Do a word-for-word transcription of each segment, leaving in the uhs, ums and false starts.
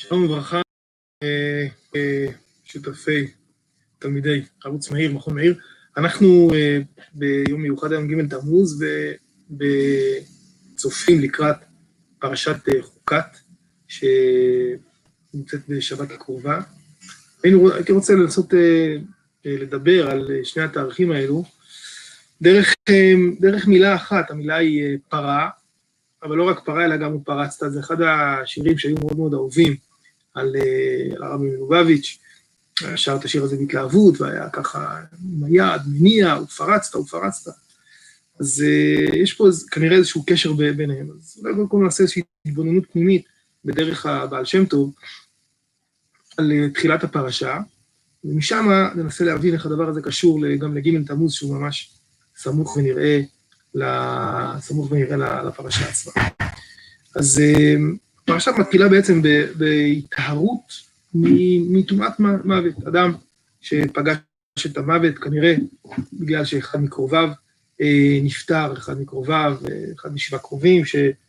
שלום וברכה, שותפי, תלמידי ערוץ מאיר, מכון מאיר. אנחנו ביום מיוחד היום ג' תמוז ובצופים לקראת פרשת חוקת שנמצאת בשבת הקרובה. הייתי רוצה לנסות לדבר על שני התאריכים האלו דרך, דרך מילה אחת. המילה היא פרה, אבל לא רק פרה אלא גם הוא פרצת. זה אחד השירים שהיו מאוד מאוד אהובים על הרבי מלובביץ', שר את השיר הזה בהתלהבות, והיה ככה עם היד, מניע, ופרצת, ופרצת. אז יש פה כנראה איזשהו קשר ביניהם. אז אולי קודם כל נעשה איזושהי התבוננות פנימית בדרך הבעל שם טוב, על תחילת הפרשה, ומשם ננסה להבין איך הדבר הזה קשור גם לג' תמוז, שהוא ממש סמוך ונראה, סמוך ונראה לפרשה עצמה. אז הפרשה מתחילה בעצם בהתהרות מטומאת מוות. אדם שפגש את המוות, כנראה בגלל שאחד מקרוביו נפטר, אחד מקרוביו, אחד משבעה קרובים,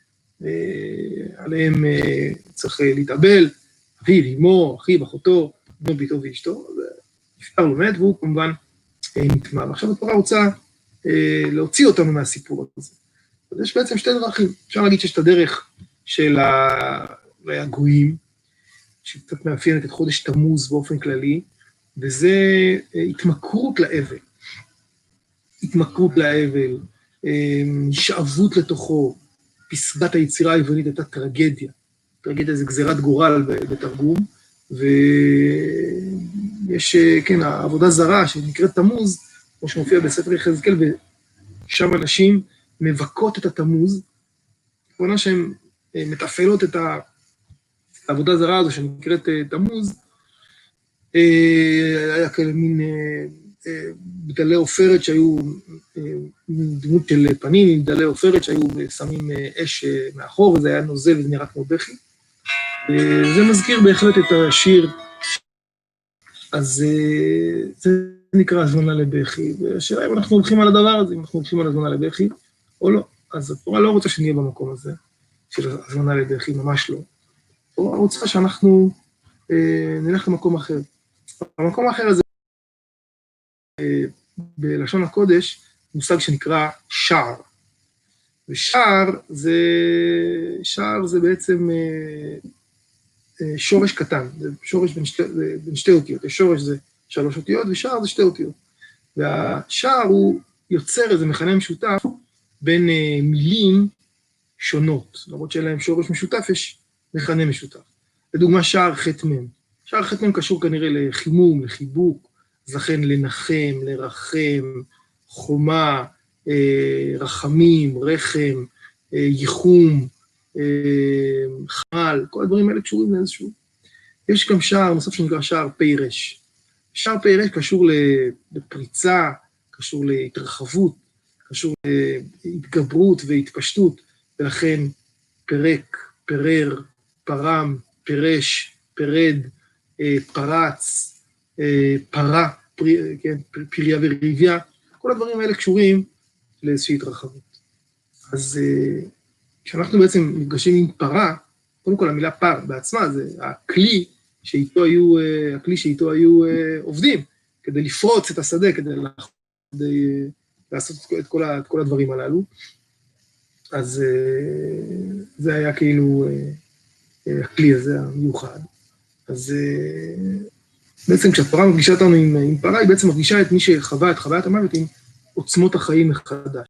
שעליהם צריך להתאבל, אביו, אמו, אחיו, אחותו, בנו, ביתו ואשתו, נפטר לו מת, והוא כמובן נטמא. ועכשיו התורה רוצה להוציא אותנו מהסיפור הזה. אז יש בעצם שתי דרכים. אפשר להגיד שיש את הדרך של הגויים, שקצת מאפיינת את חודש תמוז באופן כללי, וזה התמכרות לאבל. התמכרות לאבל, שאבות לתוכו. פסגת היצירה היוונית הייתה טרגדיה. טרגדיה זה גזירת גורל בתרגום, ויש, כן, העבודה זרה שנקראת תמוז, כמו שמופיע בספר יחזקאל, ושם אנשים מבקות את התמוז, כמובן שהן מתפעלות את העבודה זרה הזו שנקראת תמוז, היה כאלה מין בדלי עופרת שהיו דמות של פנים, עם בדלי עופרת שהיו שמים אש מאחור, וזה היה נוזל וזה נראה כמו בכי. זה מזכיר בהחלט את השיר, אז זה נקרא הזמנה לבכי, והשאלה אם אנחנו הולכים על הדבר הזה, אם אנחנו הולכים על הזמנה לבכי או לא. אז התורה לא רוצה שנהיה במקום הזה, של הזמנה לבכי, ממש לא. התורה רוצה שאנחנו אה, נלך למקום אחר. המקום האחר הזה, אה, בלשון הקודש, מושג שנקרא שער. ושער זה, שער זה בעצם אה, אה, שורש קטן, זה שורש בין שתי, בין שתי אותיות. שורש זה שלוש אותיות, ושער זה שתי אותיות. והשער הוא יוצר איזה מכנה משותף בין אה, מילים שונות. למרות שאין להם שורש משותף, יש מכנה משותף. לדוגמה, שער ח' מ'. שער ח' מ' קשור כנראה לחימום, לחיבוק, אז לכן לנחם, לרחם, חומה, אה, רחמים, רחם, אה, ייחום, אה, חמל, כל הדברים האלה קשורים לאיזשהו. יש גם שער נוסף שנקרא שער פרש. שער פרש קשור לפריצה, קשור להתרחבות, קשור להתגברות והתפשטות, ולכן פרק, פרר, פרם, פרש, פרד, פרץ, פרה, פרי, כן, פריה וריביה, כל הדברים האלה קשורים לאיזושהי התרחבות. אז כשאנחנו בעצם נפגשים עם פרה, קודם כל המילה פר בעצמה זה הכלי שאיתו היו, הכלי שאיתו היו עובדים, כדי לפרוץ את השדה, כדי, כדי לעשות את כל, את כל הדברים הללו. אז זה היה כאילו הכלי הזה המיוחד. אז בעצם כשהתורה מרגישה אותנו עם, עם פרה, היא בעצם מרגישה את מי שחווה את חוויית המוות עם עוצמות החיים מחדש.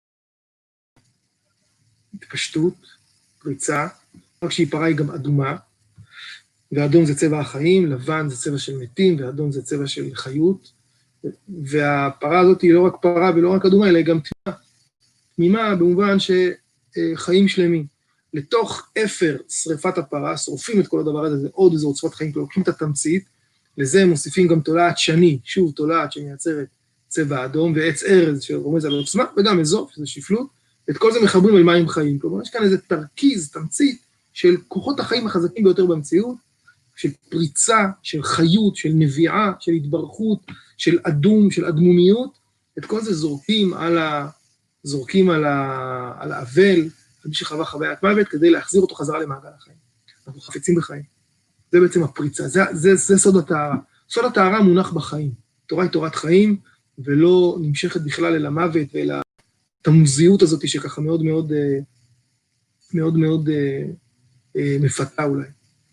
התפשטות, פריצה, רק שהיא פרה היא גם אדומה, ואדום זה צבע החיים, לבן זה צבע של מתים, ואדום זה צבע של חיות, והפרה הזאת היא לא רק פרה ולא רק אדומה, אלא היא גם תמימה. תמימה במובן שחיים שלמים. לתוך אפר שריפת הפרה, שורפים את כל הדבר הזה, זה עוד איזו עוצמת חיים, לוקחים את התמצית, לזה הם מוסיפים גם תולעת שני, שוב תולעת שמייצרת צבע אדום, ועץ ארז שרומז על עוצמה, וגם אזוב, שזה שפלות, את כל זה מחברים אל מים חיים. כלומר, יש כאן איזה תרכיז, תמצית, של כוחות החיים החזקים ביותר במציאות, של פריצה, של חיות, של נביעה, של התברכות, של אדום, של אדמומיות, את כל זה זורקים על ה... זורקים על ה... על האבל, מי שחווה חוויית מוות, כדי להחזיר אותו חזרה למעגל החיים. אנחנו חפצים בחיים. זה בעצם הפריצה, זה, זה, זה סוד הטהרה. סוד הטהרה מונח בחיים. תורה היא תורת חיים, ולא נמשכת בכלל אל המוות, ואל התמוזיות הזאת שככה מאוד מאוד, מאוד מאוד מפתה אולי.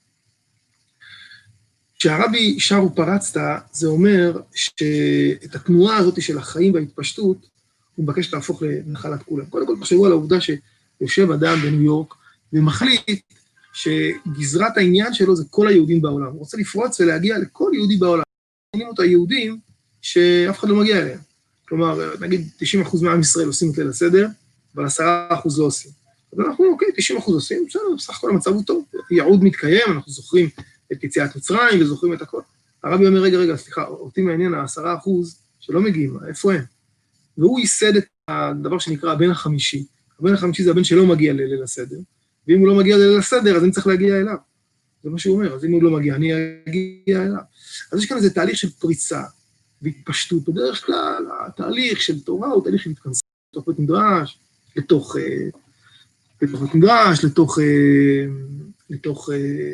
כשהרבי שר ופרצת, זה אומר שאת התנועה הזאת של החיים וההתפשטות, הוא מבקש להפוך לנחלת כולם. קודם כל, תחשבו על העובדה שיושב אדם בניו יורק, ומחליט שגזרת העניין שלו זה כל היהודים בעולם. הוא רוצה לפרוץ ולהגיע לכל יהודי בעולם. מעניינים אותו היהודים שאף אחד לא מגיע אליהם. כלומר, נגיד תשעים אחוז מעם ישראל עושים את ליל הסדר, אבל עשרה אחוז לא עושים. אז אנחנו, אוקיי, תשעים אחוז עושים, בסדר, בסך הכל המצב הוא טוב. יעוד מתקיים, אנחנו זוכרים את יציאת מצרים וזוכרים את הכל. הרבי אומר, רגע, רגע, סליחה, אותי מעניין העשרה אחוז שלא מגיעים, איפה הם? והוא ייסד את הדבר שנקרא הבן החמישי. הבן החמישי זה הבן שלא מגיע לליל הסדר, ואם הוא לא מגיע לליל הסדר, אז אני צריך להגיע אליו. זה מה שהוא אומר, אז אם הוא לא מגיע, אני אגיע אליו. אז יש כאן איזה תהליך של פריצה והתפשטות. בדרך כלל, התהליך של תורה הוא תהליך של התכנסות, לתוך בית מדרש, לתוך בית מדרש, לתוך לתוך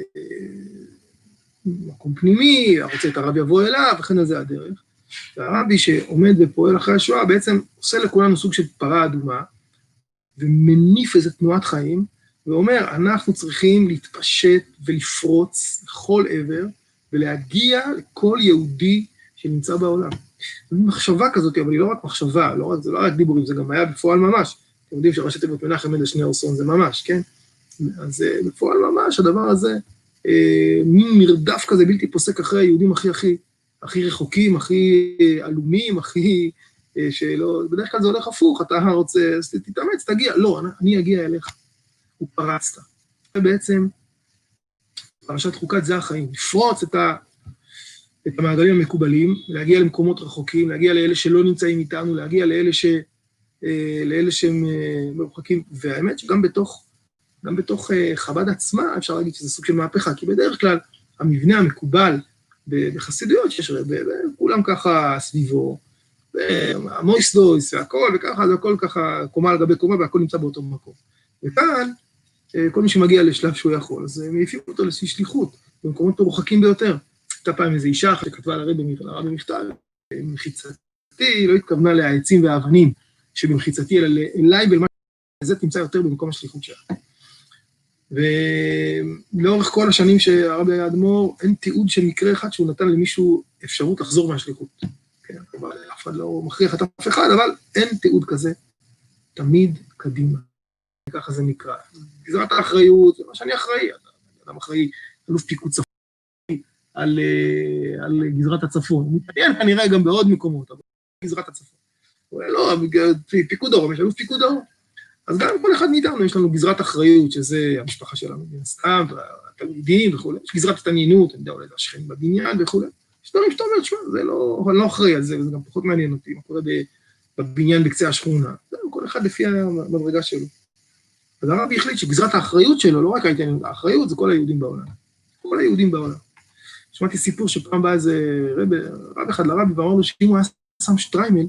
מקום פנימי, הרוצה את הרב יבוא אליו, וכן על זה הדרך. והרבי שעומד ופועל אחרי השואה, בעצם עושה לכולנו סוג של פרה אדומה, ומניף איזו תנועת חיים, ואומר, אנחנו צריכים להתפשט ולפרוץ לכל עבר, ולהגיע לכל יהודי שנמצא בעולם. זו מחשבה כזאת, אבל היא לא רק מחשבה, לא רק, זה לא רק דיבורים, זה גם היה בפועל ממש. אתם יודעים שראשי תיבות מנחם מנדל שניאור סון זה ממש, כן? אז בפועל ממש, הדבר הזה, מין מרדף כזה בלתי פוסק אחרי היהודים הכי הכי, הכי רחוקים, הכי עלומים, הכי שלא, בדרך כלל זה הולך הפוך, אתה רוצה, אז תתאמץ, תגיע, לא, אני אגיע אליך. הוא פרצת. ובעצם, פרשת חוקת זה החיים, לפרוץ את, ה, את המעגלים המקובלים, להגיע למקומות רחוקים, להגיע לאלה שלא נמצאים איתנו, להגיע לאלה, ש, לאלה שהם מרוחקים, והאמת שגם בתוך, גם בתוך חב"ד עצמה, אפשר להגיד שזה סוג של מהפכה, כי בדרך כלל, המבנה המקובל בחסידויות, שיש כולם ככה סביבו, המויסדויס והכל, וככה, זה הכל ככה קומה על גבי קומה, והכל נמצא באותו מקום. וכאן, כל מי שמגיע לשלב שהוא יכול, אז הם מעיפים אותו לאיזושהי שליחות, במקומות מרוחקים ביותר. הייתה פעם איזו אישה שכתבה לרבי מכתב, מחיצתי, לא התכוונה להעצים והאבנים שבמחיצתי, אלא אליי בלמה שזה תמצא יותר במקום השליחות שלה. ולאורך כל השנים שהרבי היה אדמו"ר, אין תיעוד של מקרה אחד שהוא נתן למישהו אפשרות לחזור מהשליחות. כן, אבל אף אחד לא מכריח את אף אחד, אבל אין תיעוד כזה, תמיד קדימה. ככה זה נקרא. גזרת האחריות, זה מה שאני אחראי, אדם אחראי, אלוף פיקוד צפון, על, על גזרת הצפון. מתעניין כנראה גם בעוד מקומות, אבל גזרת הצפון. לא, פיקוד דרום, יש אלוף פיקוד דרום. אז גם כל אחד מאיתנו, יש לנו גזרת אחריות, שזה המשפחה שלנו, סתם, התלמידים וכו'. יש גזרת התעניינות, אני יודע, אולי זה השכנים בבניין וכו'. יש דברים שאתה אומר, תשמע, זה לא, אני לא אחראי על זה, וזה גם פחות מעניין אותי, מה קורה בבניין בקצה השכונה. זה כל אחד לפי המדרגה שלו. אז הרבי החליט שגזרת האחריות שלו, לא רק ההתעניינות, האחריות זה כל היהודים בעולם. כל היהודים בעולם. שמעתי סיפור שפעם בא איזה רב, רב אחד לרבי, ואמר לו שאם הוא היה שם שטריימל,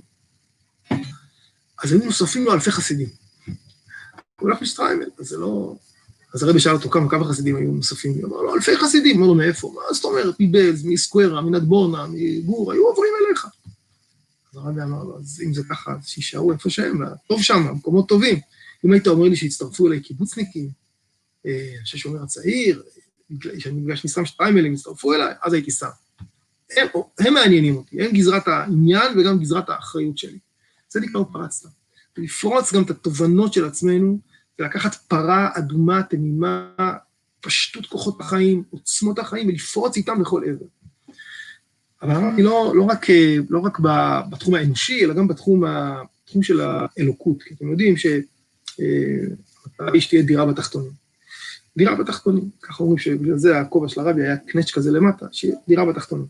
אז היו נוספים לו אלפי חסידים. הוא הולך לשטריימל, אז זה לא... אז הרבי שאל אותו כמה, כמה חסידים היו נוספים. הוא אמר לו, אלפי חסידים, אמר לו, מאיפה? מה זאת אומרת? מבלז, מסקוורה, מנדבורנה, מגור, היו עוברים אליך. אז הרבי אמר לו, אז אם זה ככה, אז שישארו איפה שהם, טוב שם, מקומות טובים. אם היית אומר לי שהצטרפו אליי קיבוצניקים, אנשי שומר הצעיר, שאני מפגש משרם שטריימל, הם הצטרפו אליי, אז הייתי שם. הם, הם מעניינים אותי, הם גזרת העניין וגם גזרת האחריות שלי. זה נקרא פרצת. ולפרוץ גם את התובנות של עצמנו, ולקחת פרה אדומה, תמימה, פשטות כוחות החיים, עוצמות החיים, ולפרוץ איתם לכל עבר. אבל אמרתי, לא, לא רק, לא רק בתחום האנושי, אלא גם בתחום, בתחום של האלוקות. כי אתם יודעים ש... יש תהיה דירה בתחתונים. דירה בתחתונים, ככה אומרים שבגלל זה הכובע של הרבי היה קנץ' כזה למטה, שיהיה דירה בתחתונים.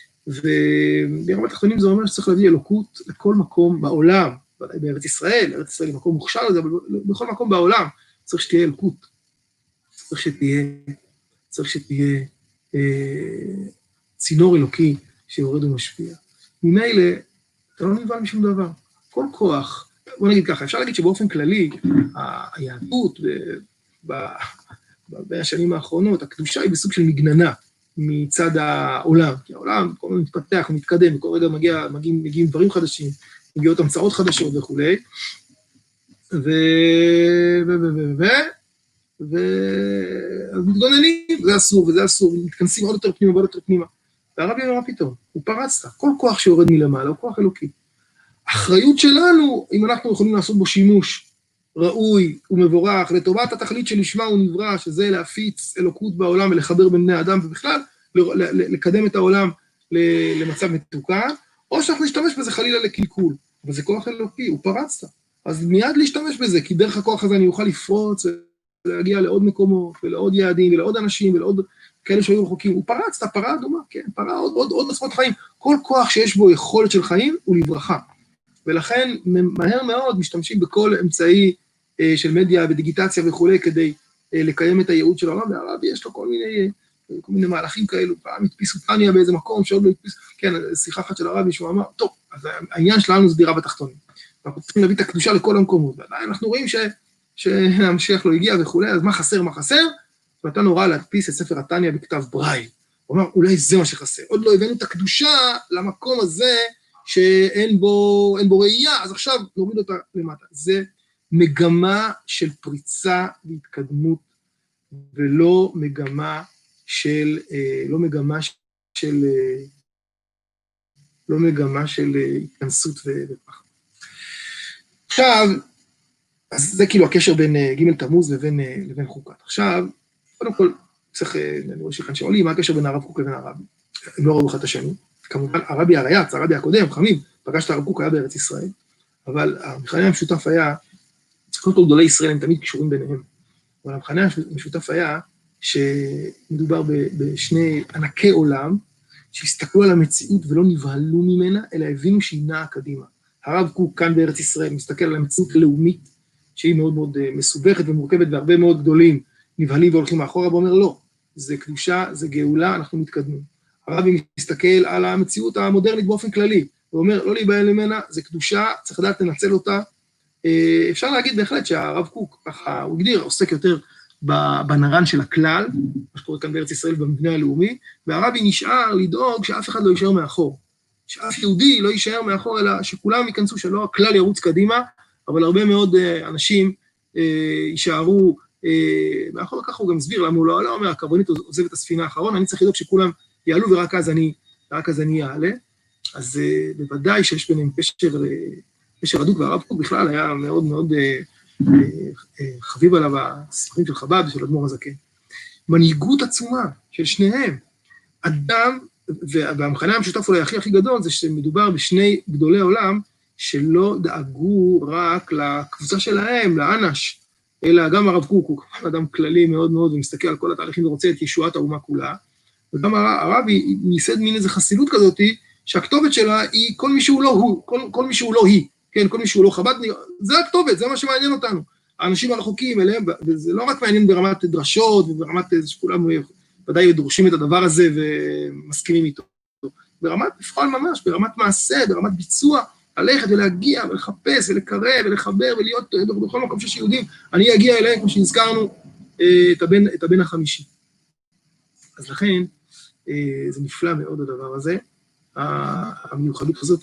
ודירה בתחתונים זה אומר שצריך להביא אלוקות לכל מקום בעולם, בארץ ישראל, ארץ ישראל היא מקום מוכשר לזה, אבל בכל מקום בעולם צריך שתהיה אלוקות. צריך שתהיה, צריך שתהיה אה, צינור אלוקי שיורד ומשפיע. ממילא, אתה לא נבהל משום דבר. כל כוח, בוא נגיד ככה, אפשר להגיד שבאופן כללי, היהדות בשנים האחרונות, הקדושה היא בסוג של מגננה. מצד העולם, כי העולם כל הזמן מתפתח, הוא מתקדם, וכל רגע מגיע, מגיעים, מגיעים דברים חדשים, מגיעות המצאות חדשות וכולי, ו... ו... ו... ו... ו... ו... ומתגוננים, זה אסור וזה אסור, ומתכנסים עוד יותר פנימה ועוד יותר פנימה. והרבי אומר, מה פתאום? הוא פרץ, כל כוח שיורד מלמעלה, הוא כוח אלוקי. האחריות שלנו, אם אנחנו יכולים לעשות בו שימוש ראוי ומבורך, לטובת התכלית שלשמה הוא נברא, שזה להפיץ אלוקות בעולם ולחבר בין בני אדם, ובכלל לקדם את העולם למצב מתוקן, או שאנחנו נשתמש בזה חלילה לקלקול. אבל זה כוח אלוקי, הוא פרץ. אז מיד להשתמש בזה, כי דרך הכוח הזה אני אוכל לפרוץ ולהגיע לעוד מקומות, ולעוד יעדים, ולעוד אנשים, ולעוד כאלה שהיו רחוקים. הוא פרץ, אתה פרה אדומה, כן, פרה עוד, עוד, עוד מספות חיים. כל כוח שיש בו יכולת של חיים הוא לברכה. ולכן מהר מאוד משתמשים בכל אמצעי אה, של מדיה ודיגיטציה וכו' כדי אה, לקיים את הייעוד של העולם, והרבי יש לו כל מיני, כל מיני מהלכים כאלו, פעם הדפיסו טניה באיזה מקום שעוד לא הדפיסו, כן, שיחה אחת של הרבי שהוא אמר, טוב, אז העניין שלנו זה דירה בתחתונים. אנחנו צריכים להביא את הקדושה לכל המקומות, ועדיין אנחנו רואים ש, שהמשיח לא הגיע וכו', אז מה חסר, מה חסר? ואתה נורא להדפיס את ספר הטניה בכתב ברייל. הוא אמר, אולי זה מה שחסר. עוד לא הבאנו את הקדושה למקום הזה שאין בו, אין בו ראייה, אז עכשיו נוריד אותה למטה. זה מגמה של פריצה והתקדמות, ולא מגמה של, לא מגמה של, לא מגמה של התכנסות ופחד. עכשיו, אז זה כאילו הקשר בין ג' תמוז לבין, לבין חוקת. עכשיו, קודם כל, צריך, אני רואה שכאן שעולים, מה הקשר בין הרב קוק לבין הרבי? הם לא ראו אחד את השני. כמובן, הרבי הרייץ, הרבי הקודם, חמים, פגש את הרב קוק, היה בארץ ישראל, אבל המכנה המשותף היה, קודם כל גדולי ישראל הם תמיד קשורים ביניהם, אבל המכנה המשותף היה שמדובר בשני ענקי עולם, שהסתכלו על המציאות ולא נבהלו ממנה, אלא הבינו שהיא נעה קדימה. הרב קוק כאן בארץ ישראל מסתכל על המציאות הלאומית, שהיא מאוד מאוד מסובכת ומורכבת, והרבה מאוד גדולים נבהלים והולכים מאחורה, ואומר לא, זה קדושה, זה גאולה, אנחנו מתקדמים. הרבי מסתכל על המציאות המודרנית באופן כללי, הוא אומר, לא להיבהל ממנה, זה קדושה, צריך לדעת לנצל אותה. אפשר להגיד בהחלט שהרב קוק, ככה הוא הגדיר, עוסק יותר בנרן של הכלל, מה שקורה כאן בארץ ישראל במבנה הלאומי, והרבי נשאר לדאוג שאף אחד לא יישאר מאחור. שאף יהודי לא יישאר מאחור, אלא שכולם ייכנסו, שלא הכלל ירוץ קדימה, אבל הרבה מאוד אנשים יישארו מאחור, ככה הוא גם מסביר, למה הוא לא אומר, הקרבנית עוזב את הספינה האחרון, אני צריך לדאוג שכולם יעלו ורק אז אני, רק אז אני אעלה. אז בוודאי שיש ביניהם קשר, קשר הדוק, והרב קוק בכלל היה מאוד מאוד חביב עליו הספרים של חב"ד ושל אדמו"ר הזקן. מנהיגות עצומה של שניהם. אדם, והמכנה המשותף אולי הכי הכי גדול, זה שמדובר בשני גדולי עולם, שלא דאגו רק לקבוצה שלהם, לאנש, אלא גם הרב קוק, הוא אדם כללי מאוד מאוד, ומסתכל על כל התהליכים ורוצה את ישועת האומה כולה, וגם הרבי ניסד מין איזו חסידות כזאת, שהכתובת שלה היא כל מי שהוא לא הוא, כל, כל מי שהוא לא היא, כן, כל מי שהוא לא חב"ד, זה הכתובת, זה מה שמעניין אותנו. האנשים הרחוקים אליהם, וזה לא רק מעניין ברמת דרשות, וברמת איזה שכולם ודאי דורשים את הדבר הזה ומסכימים איתו. ברמת בפעל ממש, ברמת מעשה, ברמת ביצוע, ללכת ולהגיע ולחפש ולקרב ולחבר ולהיות בכל מקום שיש יהודים, אני אגיע אליהם, כמו שהזכרנו, את הבן, את הבן החמישי. אז לכן, זה נפלא מאוד הדבר הזה, המיוחדות הזאת,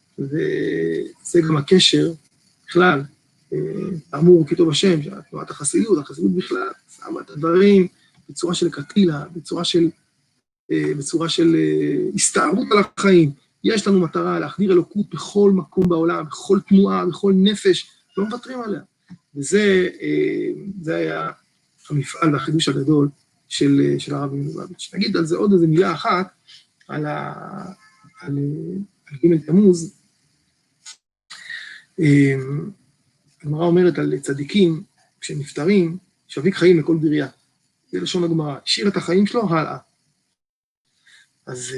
וזה גם הקשר, בכלל, אמור כתוב השם, תנועת החסידות, החסידות בכלל, שמה את הדברים בצורה של קטילה, בצורה של, בצורה של הסתערות על החיים. יש לנו מטרה להחדיר אלוקות בכל מקום בעולם, בכל תנועה, בכל נפש, לא מוותרים עליה. וזה זה היה המפעל והחידוש הגדול של, של הרבי מלובביץ'. נגיד על זה עוד איזו מילה אחת, על, ה, על, על ג' תמוז. הגמרא אומרת על צדיקים שנפטרים, שווק חיים לכל בריה. זה לשון הגמרא, השאיר את החיים שלו הלאה. אז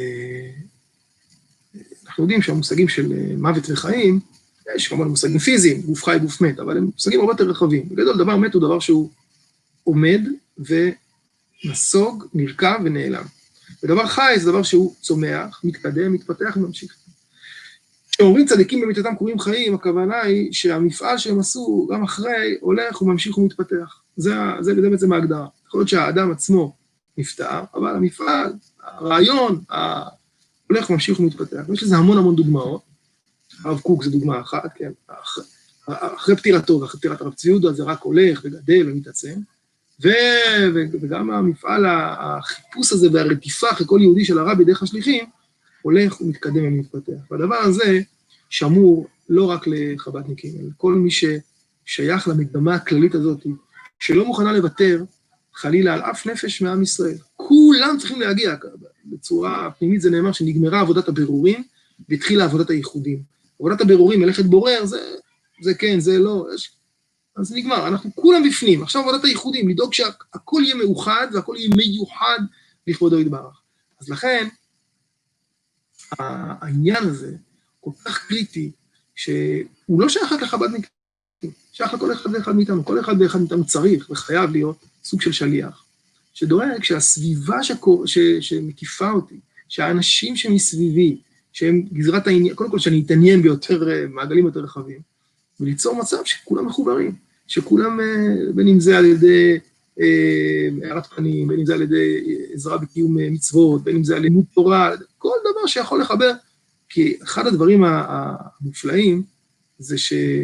אנחנו יודעים שהמושגים של מוות וחיים, יש כמובן מושגים פיזיים, גוף חי, גוף מת, אבל הם מושגים הרבה יותר רחבים. בגדול, דבר מת הוא דבר שהוא עומד ונסוג, נרקב ונעלם. ודבר חי זה דבר שהוא צומח, מתקדם, מתפתח וממשיך. כשאומרים צדיקים במיתתם קוראים חיים, הכוונה היא שהמפעל שהם עשו גם אחרי הולך וממשיך ומתפתח. זה, זה, זה בעצם ההגדרה. יכול להיות שהאדם עצמו נפטר, אבל המפעל הרעיון הולך וממשיך ומתפתח. יש לזה המון המון דוגמאות. הרב קוק זה דוגמה אחת, כן? אחרי פטירתו ואחרי פטירת הרב צבי יהודה זה רק הולך וגדל ומתעצם, וגם המפעל, החיפוש הזה והרדיפה אחרי כל יהודי של הרבי דרך השליחים, הולך ומתקדם ומתפתח. והדבר הזה שמור לא רק לחב"דניקים, אלא כל מי ששייך למגמה הכללית הזאת, שלא מוכנה לוותר חלילה על אף נפש מעם ישראל. כולם צריכים להגיע, בצורה פנימית זה נאמר שנגמרה עבודת הבירורים, והתחילה עבודת הייחודים. עבודת הבירורים, מלאכת בורר, זה, זה כן, זה לא, יש, אז נגמר, אנחנו כולם בפנים. עכשיו עבודת הייחודים, לדאוג שהכל יהיה מאוחד, והכל יהיה מיוחד לכבודו יתברך. אז לכן, העניין הזה כל כך קריטי, שהוא לא שייך רק לחב"דניקים, שייך לכל אחד ואחד מאיתנו, כל אחד ואחד מאיתנו צריך וחייב להיות סוג של שליח, שדואג שהסביבה שקור, ש, שמקיפה אותי, שהאנשים שמסביבי, שהם גזרת העניין, קודם כל שאני אתעניין ביותר מעגלים יותר רחבים, וליצור מצב שכולם מחוברים, שכולם, בין אם זה על ידי הערת פנים, בין אם זה על ידי עזרה בקיום מצוות, בין אם זה על לימוד תורה, כל דבר שיכול לחבר, כי אחד הדברים המופלאים זה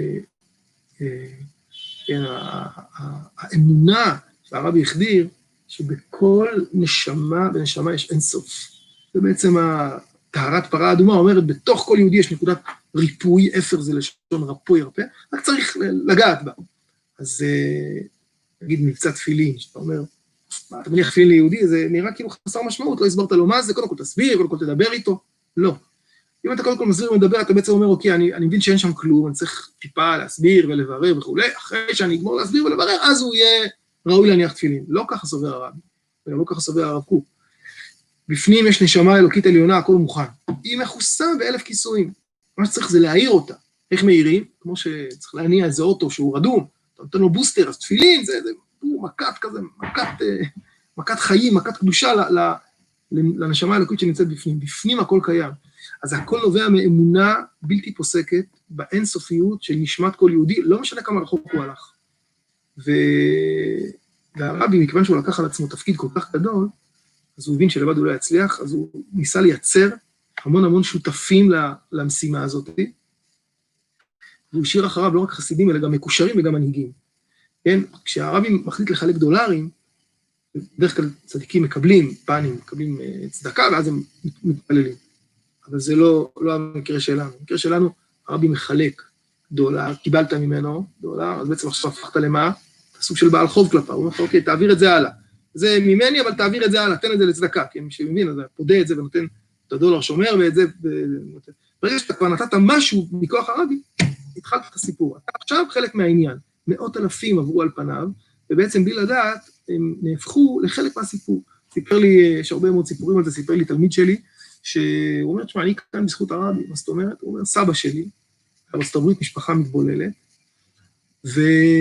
שהאמונה שהרבי החדיר, שבכל נשמה, בנשמה יש אינסוף. זה בעצם טהרת פרה אדומה אומרת, בתוך כל יהודי יש נקודת ריפוי, אפר זה לשון רפוי ירפא, רק צריך לגעת בה. אז נגיד מבצע תפילין, שאתה אומר, מה, אתה מניח תפילין ליהודי, זה נראה כאילו חסר משמעות, לא הסברת לו מה זה, קודם כל תסביר, קודם כל תדבר איתו, לא. אם אתה קודם כל מסביר ומדבר, אתה בעצם אומר, אוקיי, אני, אני מבין שאין שם כלום, אני צריך טיפה להסביר ולברר וכו', אחרי שאני אגמור להסביר ולברר, אז הוא יהיה ראוי להניח תפילין. לא ככה סובר הרבי, ולא ככה סובר הרב קוק. בפנים יש נשמה אלוקית עליונה, הכל מוכן. היא מכוסה באלף כיסויים. מה שצריך זה להעיר אותה. איך מעירים? כמו שצריך להניע איזה אוטו שהוא רדום, אתה נותן לו בוסטר, אז תפילין, זה, זה מכת כזה, מכת, מכת חיים, מכת קדושה ל, ל, לנשמה האלוקית שנמצאת בפנים. בפנים הכל קיים. אז הכל נובע מאמונה בלתי פוסקת, באינסופיות של נשמת כל יהודי, לא משנה כמה רחוק הוא הלך. ו... והרבי, מכיוון שהוא לקח על עצמו תפקיד כל כך גדול, אז הוא הבין שלבד הוא לא יצליח, אז הוא ניסה לייצר המון המון שותפים למשימה הזאת, והוא השאיר אחריו לא רק חסידים, אלא גם מקושרים וגם מנהיגים. כן? כשהרבי מחליט לחלק דולרים, בדרך כלל צדיקים מקבלים פנים, מקבלים צדקה, ואז הם מתפללים. אבל זה לא, לא המקרה שלנו. המקרה שלנו, הרבי מחלק דולר, קיבלת ממנו דולר, אז בעצם עכשיו הפכת למה? סוג של בעל חוב כלפה, הוא אומר, אוקיי, תעביר את זה הלאה. זה ממני, אבל תעביר את זה הלאה, תן את זה לצדקה, כי מי שמבין, אז פודה את זה ונותן את הדולר שומר ואת זה, ברגע שאתה כבר נתת משהו מכוח הרבי, התחלת את הסיפור. אתה עכשיו חלק מהעניין, מאות אלפים עברו על פניו, ובעצם בלי לדעת, הם נהפכו לחלק מהסיפור. סיפר לי, יש הרבה מאוד סיפורים על זה, סיפר לי תלמיד שלי, שהוא אומר, תשמע, אני כאן בזכות הרבי, מה זאת אומרת? הוא אומר, סבא שלי, בארצות הברית, משפחה מתבוללת, ו...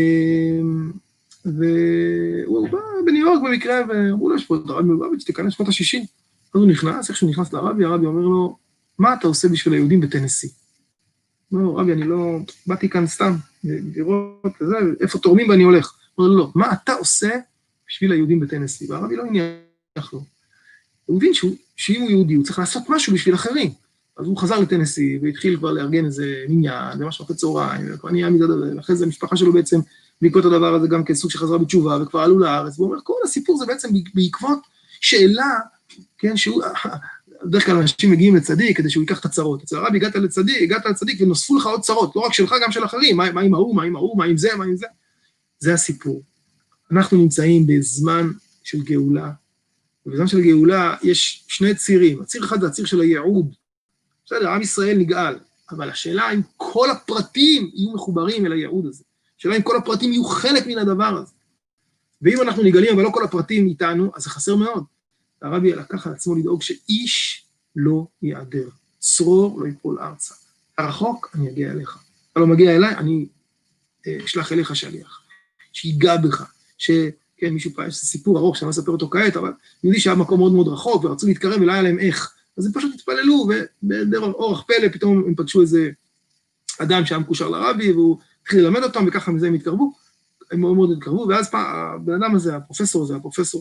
והוא בא בניו יורק במקרה, ואמרו לו, יש פה את הרבי מלובביץ', תיכנס שנות ה-שישים. אז הוא נכנס, איך שהוא נכנס לרבי, הרבי אומר לו, מה אתה עושה בשביל היהודים בטנסי? הוא אומר, רבי, אני לא... באתי כאן סתם, לראות כזה, איפה תורמים ואני הולך. הוא אומר, לא, מה אתה עושה בשביל היהודים בטנסי? והרבי לא הניח לו. הוא מבין שאם הוא יהודי, הוא צריך לעשות משהו בשביל אחרים. אז הוא חזר לטנסי, והתחיל כבר לארגן איזה מניין, ומשהו אחרי צהריים, וכבר נהיה מדבר, אחרי זה המשפחה שלו בעצם, בעקבות הדבר הזה גם כסוג שחזרה בתשובה, וכבר עלו לארץ, והוא אומר, כל הסיפור זה בעצם בעקבות שאלה, כן, שהוא, בדרך כלל אנשים מגיעים לצדיק, כדי שהוא ייקח את הצרות. אצל הרבי, הגעת לצדיק, הגעת לצדיק, ונוספו לך עוד צרות, לא רק שלך, גם של אחרים, מה, מה עם ההוא, מה עם ההוא, מה עם זה, מה עם זה. זה הסיפור. אנחנו נמצאים בזמן של גאולה, ובזמן של גאולה יש שני צירים. הציר אחד זה הציר של הייעוד. בסדר, עם ישראל נגאל, אבל השאלה אם כל הפרטים יהיו מחוברים אל הייעוד הזה. השאלה אם כל הפרטים יהיו חלק מן הדבר הזה. ואם אנחנו נגאלים, אבל לא כל הפרטים איתנו, אז זה חסר מאוד. הרבי לקח על עצמו לדאוג שאיש לא יעדר. צרור לא ייפול ארצה. הרחוק, אני אגיע אליך. אתה לא מגיע אליי, אני אשלח אליך שליח. שיגע בך. שכן, מישהו פעם, יש סיפור ארוך שאני לא אספר אותו כעת, אבל יהודי שהיה מקום מאוד מאוד רחוק, ורצו להתקרב, ולא היה להם איך. אז הם פשוט התפללו, ובדרך אורח פלא, פתאום הם פגשו איזה אדם שהיה מקושר לרבי, והוא התחיל ללמד אותם, וככה מזה הם התקרבו. הם מאוד מאוד התקרבו, ואז פעם, הבן אדם הזה, הפרופסור הזה, הפרופסור,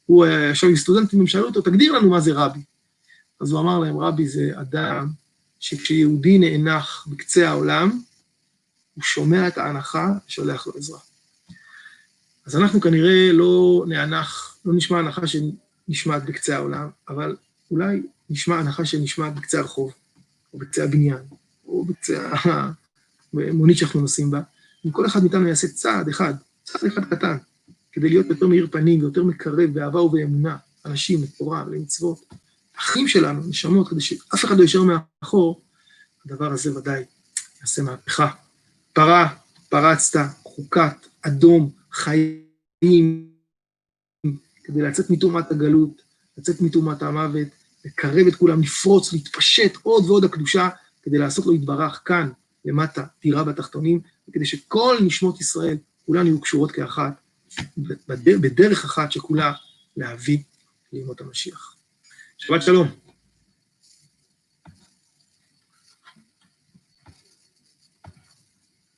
הוא ישב עם סטודנטים, הם שאלו אותו, תגדיר לנו מה זה רבי. אז הוא אמר להם, רבי זה אדם שכשיהודי נאנח בקצה העולם, הוא שומע את ההנחה ושולח לו עזרה. אז אנחנו כנראה לא נאנח, לא נשמע הנחה שנשמעת בקצה העולם, אבל אולי נשמע הנחה שנשמעת בקצה הרחוב, או בקצה הבניין, או בקצה המונית שאנחנו נוסעים בה. אם כל אחד מאיתנו יעשה צעד אחד, צעד אחד קטן, כדי להיות יותר מאיר פנים ויותר מקרב באהבה ובאמונה, אנשים לתורה ולמצוות, אחים שלנו, נשמות, כדי שאף אחד לא יישאר מאחור, הדבר הזה ודאי יעשה מהפכה. פרה, פרצת, חוקת, אדום, חיים, כדי לצאת מתאומת הגלות, לצאת מתאומת המוות, לקרב את כולם, לפרוץ, להתפשט עוד ועוד הקדושה, כדי לעשות לו יתברך כאן, למטה, טירה בתחתונים, וכדי שכל נשמות ישראל, כולן יהיו קשורות כאחת, בדרך אחת שכולה להביא לימות המשיח. שבת שלום.